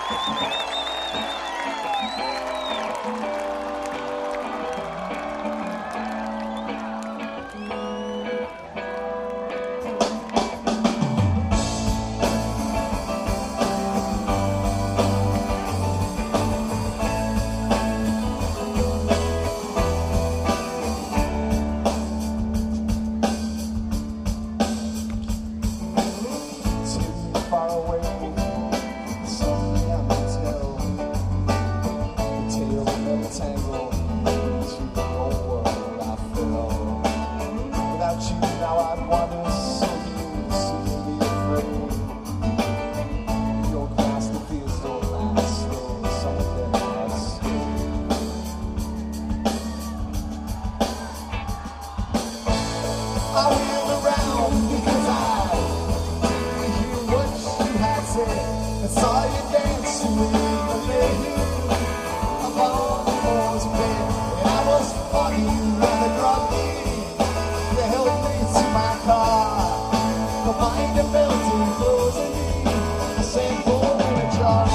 I wheeled around because I didn't hear what you had said. I saw you dancing with the lady upon the floor's bed, and I was fucking rather groggy. You held me to my car, behind the building, closing me. I said, "Pour in a jar."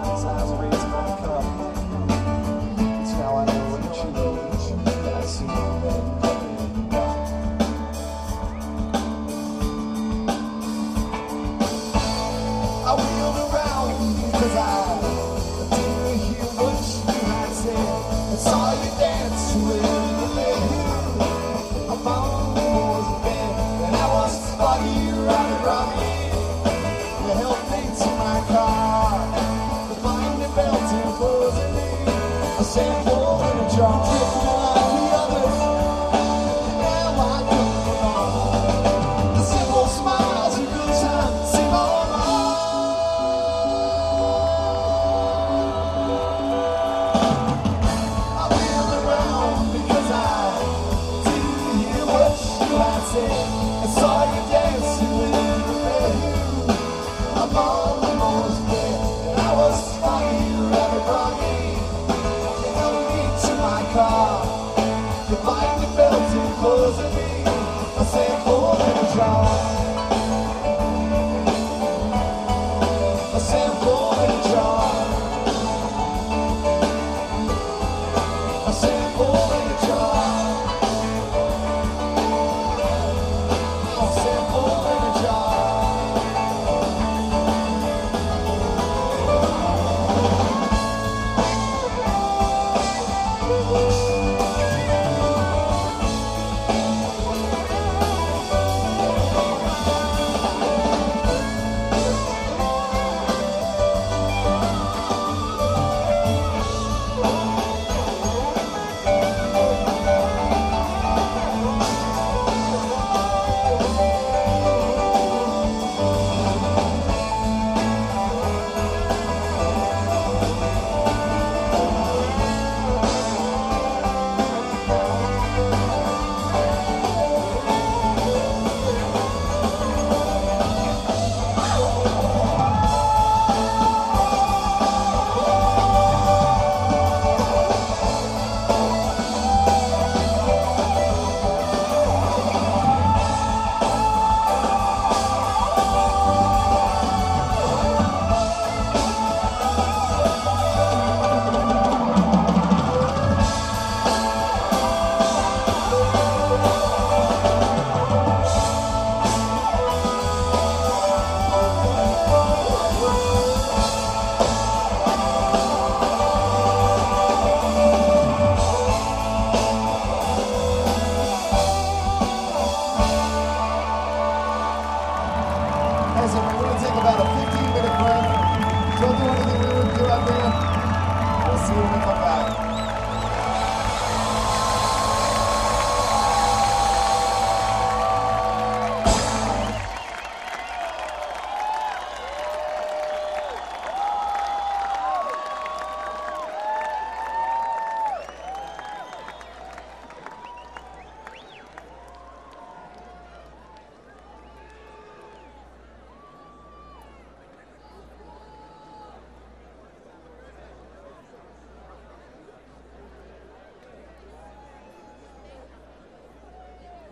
Now I know what you need, and I see